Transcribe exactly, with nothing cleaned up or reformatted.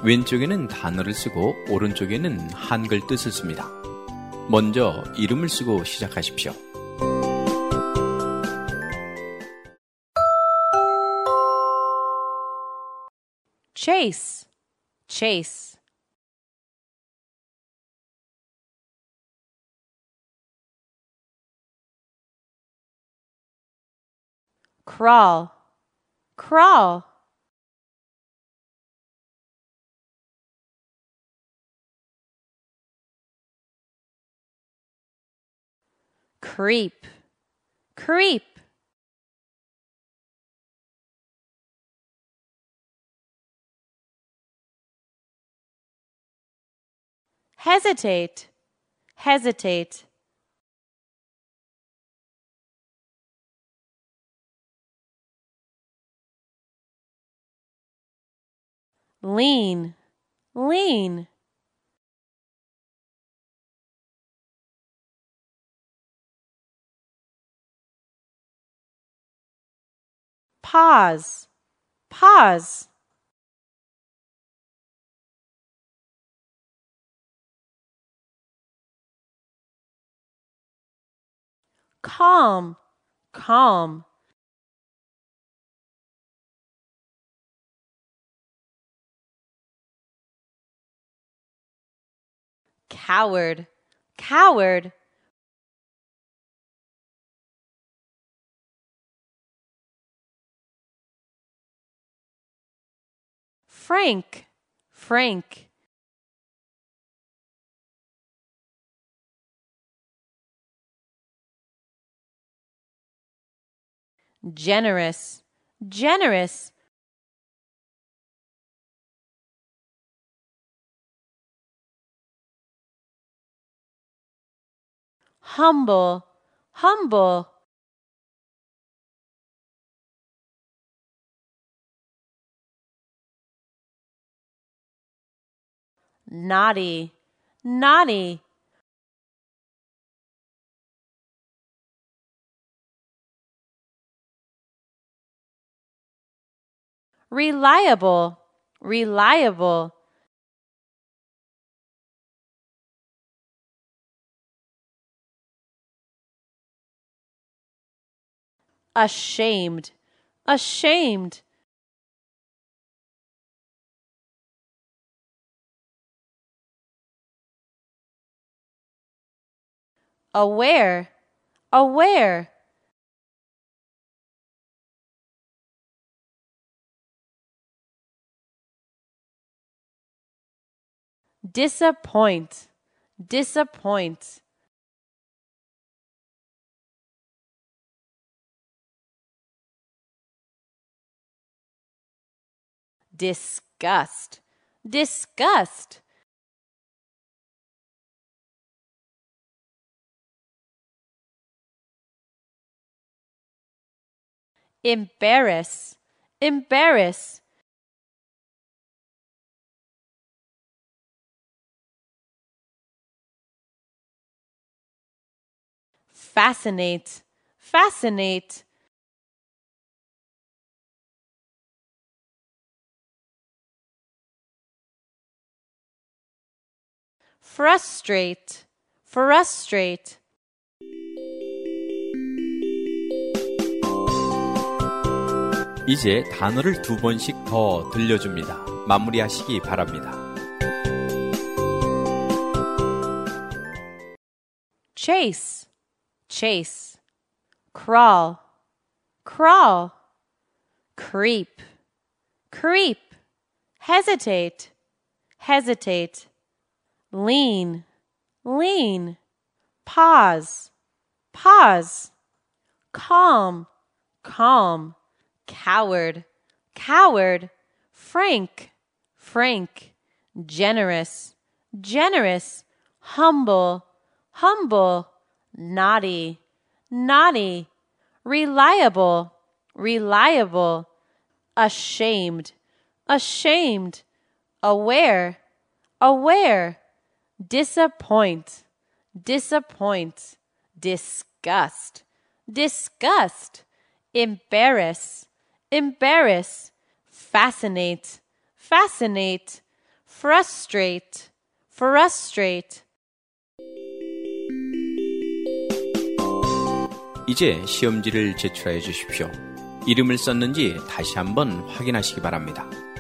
왼쪽에는 단어를 쓰고 오른쪽에는 한글 뜻을 씁니다. 먼저 이름을 쓰고 시작하십시오. Chase, chase. Crawl, crawl. Creep, creep. Hesitate, hesitate. Lean, lean. Pause, pause. Calm, calm. Coward, coward. Frank, frank. Generous, generous. Humble, humble. Naughty, naughty. Reliable, reliable. Ashamed, ashamed. Aware, aware. Disappoint, disappoint. Disgust, disgust. Embarrass, embarrass. Fascinate, fascinate. Frustrate, frustrate. 이제 단어를 두 번씩 더 들려줍니다. 마무리하시기 바랍니다. Chase, chase. Crawl, crawl. Creep, creep. Hesitate, hesitate. Lean, lean. Pause, pause. Calm, calm. Coward, coward. Frank, frank. Generous, generous. Humble, humble. Naughty, naughty. Reliable, reliable. Ashamed, ashamed. Aware, aware. Disappoint, disappoint. Disgust, disgust. Embarrass, embarrass. Fascinate, fascinate. frustrate, frustrate. 이제 시험지를 제출해 주십시오. 이름을 썼는지 다시 한번 확인하시기 바랍니다.